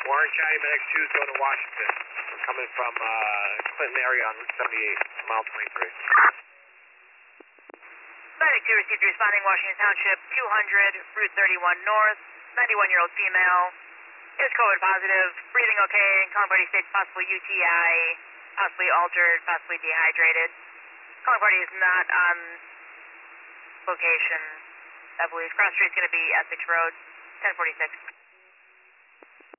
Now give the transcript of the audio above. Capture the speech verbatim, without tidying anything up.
Warren County Medic two, going to Washington. We're coming from uh, Clinton area on Route seventy-eight, mile twenty-three. Medic two received responding Washington Township two hundred, Route thirty-one North, ninety-one-year-old female. Is COVID positive, breathing okay, calling party states possible U T I, possibly altered, possibly dehydrated. Calling party is not on location. I believe cross street is going to be Essex Road, ten forty-six.